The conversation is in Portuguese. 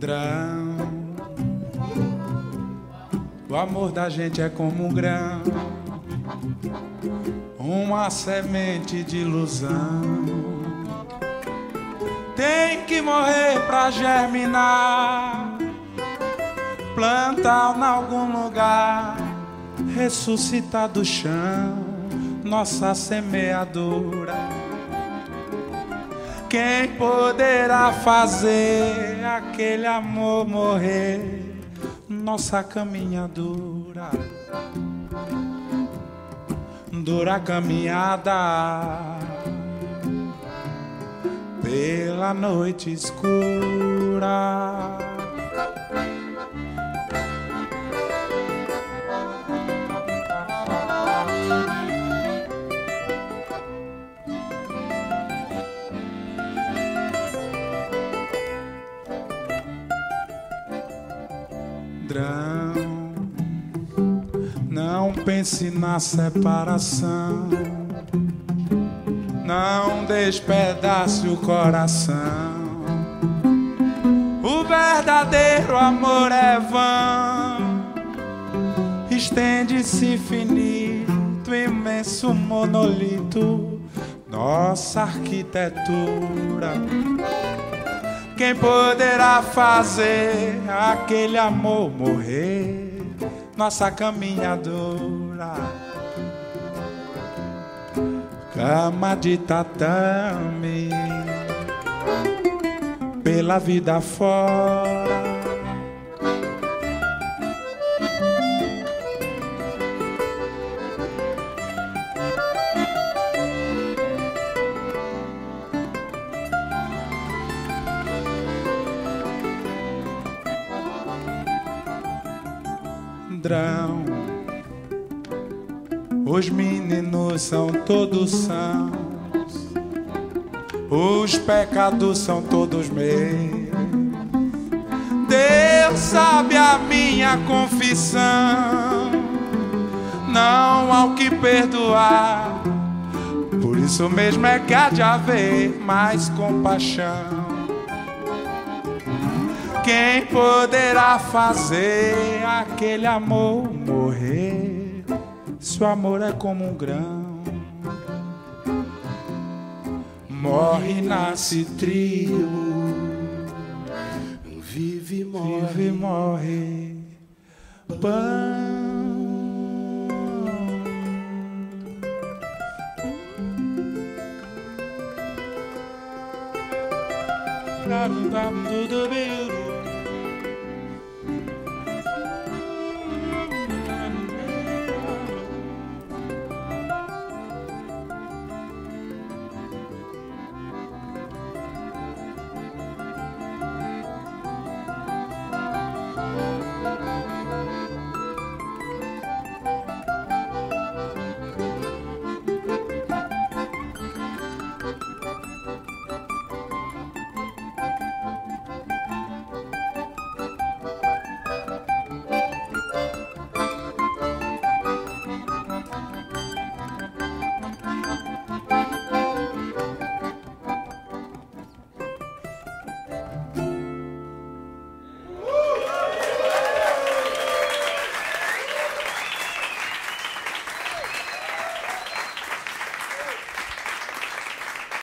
Drão. O amor da gente é como um grão, uma semente de ilusão. Tem que morrer pra germinar, plantar em algum lugar, ressuscitar do chão nossa semeadura. Quem poderá fazer aquele amor morrer? Nossa caminhadura, dura caminhada pela noite escura. Não pense na separação, não despedace o coração. O verdadeiro amor é vão, estende-se infinito, imenso monolito, nossa arquitetura. Quem poderá fazer aquele amor morrer? Nossa caminhadora, cama de tatame, pela vida fora. Os meninos são todos sãos, os pecados são todos meus. Deus sabe a minha confissão, não há o que perdoar. Por isso mesmo é que há de haver mais compaixão. Quem poderá fazer aquele amor morrer? Se o amor é como um grão, morre, nasce, trio, vive, morre, pão. Tudo bem.